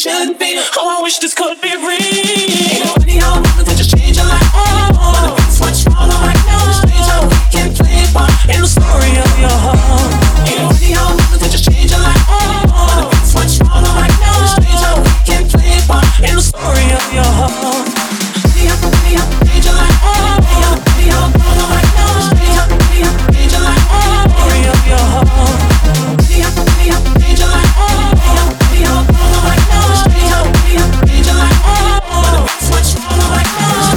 shouldn't be. Oh, I wish this could be real. Ain't no video moment to just change your life. But if it's what's wrong right now, it's strange how we can play a part in the story of your heart. Ain't no video moment to just change your life. But if it's what's wrong right now, it's strange how we can play a part in the story of your heart. Video, change your life. Video, right now, it's strange how change your life. Story of your heart. Video, change your life. Video, right now, it's strange how change your life. But if it's what's wrong right now.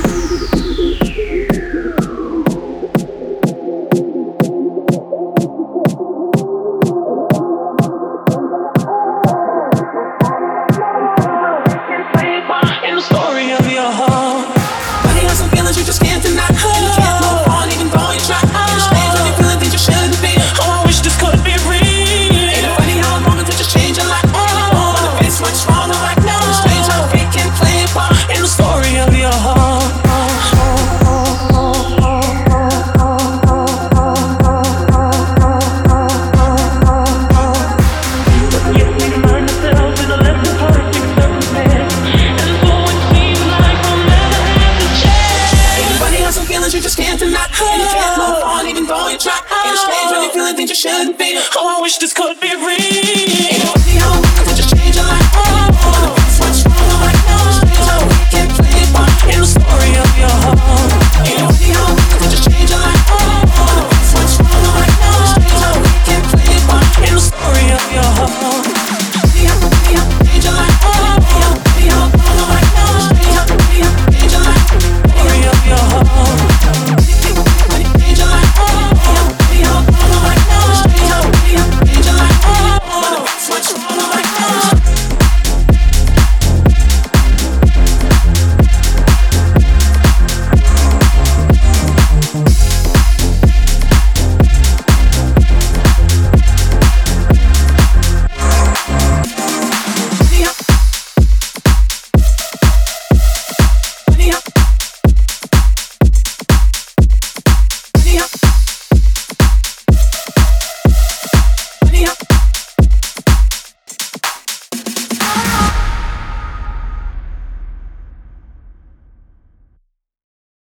In the story of your heart. But he has some feelings you just can't deny. And you can't move on even though you try. And it's strange when you're feeling things you shouldn't be. Oh, I wish this could be real. Ain't it funny how a moment to just change your life. But if it's what's wrong right now, it's strange how we can play a part in the story of your heart. You just can't deny. And you can't move on even though you try. And it's strange when you're feeling things you shouldn't be. Oh, I wish this could be